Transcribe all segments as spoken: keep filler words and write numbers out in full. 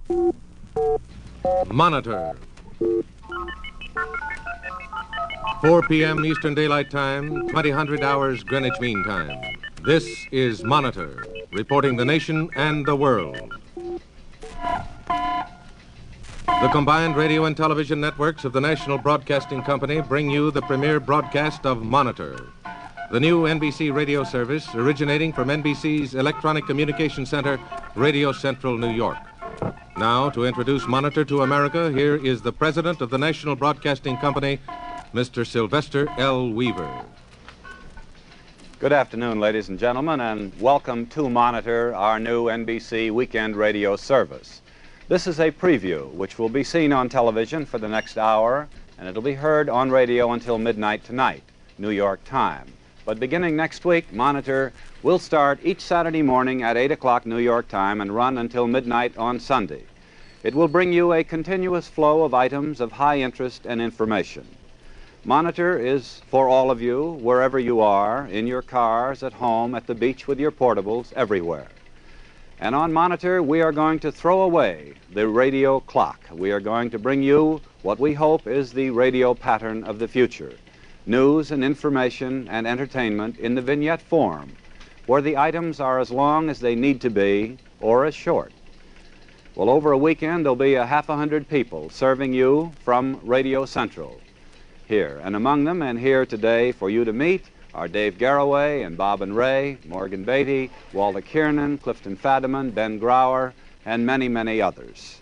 Monitor. four p.m. Eastern Daylight Time, twenty hundred hours Greenwich Mean Time. This is Monitor, reporting the nation and the world. The combined radio and television networks of the National Broadcasting Company bring you the premiere broadcast of Monitor, the new N B C radio service originating from N B C's Electronic Communication Center, Radio Central, New York. Now, to introduce Monitor to America, here is the president of the National Broadcasting Company, Mister Sylvester L. Weaver. Good afternoon, ladies and gentlemen, and welcome to Monitor, our new N B C weekend radio service. This is a preview which will be seen on television for the next hour, and it'll be heard on radio until midnight tonight, New York time. But beginning next week, Monitor will start each Saturday morning at eight o'clock New York time and run until midnight on Sunday. It will bring you a continuous flow of items of high interest and information. Monitor is for all of you, wherever you are, in your cars, at home, at the beach with your portables, everywhere. And on Monitor, we are going to throw away the radio clock. We are going to bring you what we hope is the radio pattern of the future. News and information and entertainment in the vignette form, where the items are as long as they need to be or as short. Well, over a weekend, there'll be a half a hundred people serving you from Radio Central here. And among them, and here today for you to meet, are Dave Garroway and Bob and Ray, Morgan Beatty, Walter Kiernan, Clifton Fadiman, Ben Grauer, and many, many others.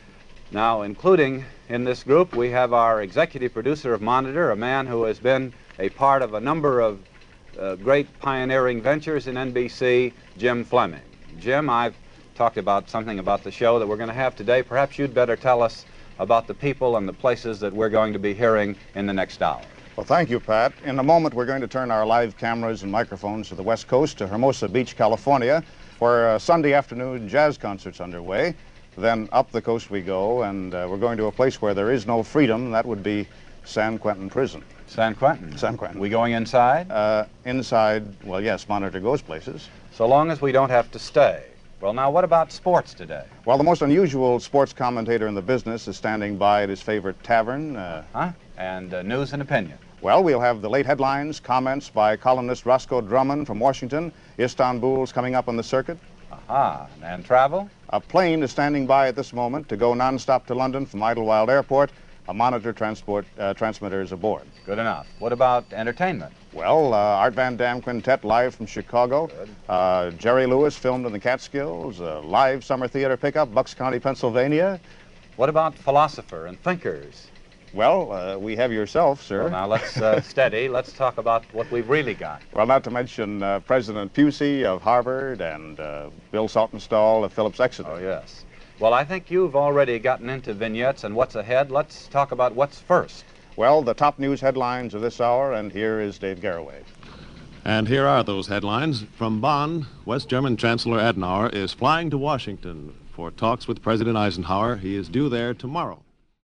Now, including in this group, we have our executive producer of Monitor, a man who has been a part of a number of uh, great pioneering ventures in N B C, Jim Fleming. Jim, I've talked about something about the show that we're going to have today. Perhaps you'd better tell us about the people and the places that we're going to be hearing in the next hour. Well, thank you, Pat. In a moment, we're going to turn our live cameras and microphones to the West Coast, to Hermosa Beach, California, where a Sunday afternoon jazz concert's underway. Then up the coast we go, and uh, we're going to a place where there is no freedom. That would be San Quentin Prison. San Quentin? San Quentin. We going inside? Uh, inside, well, yes, Monitor goes places. So long as we don't have to stay. Well, now, what about sports today? Well, the most unusual sports commentator in the business is standing by at his favorite tavern. Uh, huh? And uh, news and opinion. Well, we'll have the late headlines, comments by columnist Roscoe Drummond from Washington. Istanbul's coming up on the circuit. Aha. And travel? A plane is standing by at this moment to go nonstop to London from Idlewild Airport. A Monitor transport uh, transmitter is aboard. Good enough. What about entertainment? Well, uh, Art Van Dam Quintet live from Chicago. Uh, Jerry Lewis filmed in the Catskills. A live summer theater pickup, Bucks County, Pennsylvania. What about philosopher and thinkers? Well, uh, we have yourself, sir. Well, now, let's uh, steady. Let's talk about what we've really got. Well, not to mention uh, President Pusey of Harvard and uh, Bill Saltonstall of Phillips Exeter. Oh, yes. Well, I think you've already gotten into vignettes and what's ahead. Let's talk about what's first. Well, the top news headlines of this hour, and here is Dave Garroway. And here are those headlines. From Bonn, West German Chancellor Adenauer is flying to Washington for talks with President Eisenhower. He is due there tomorrow.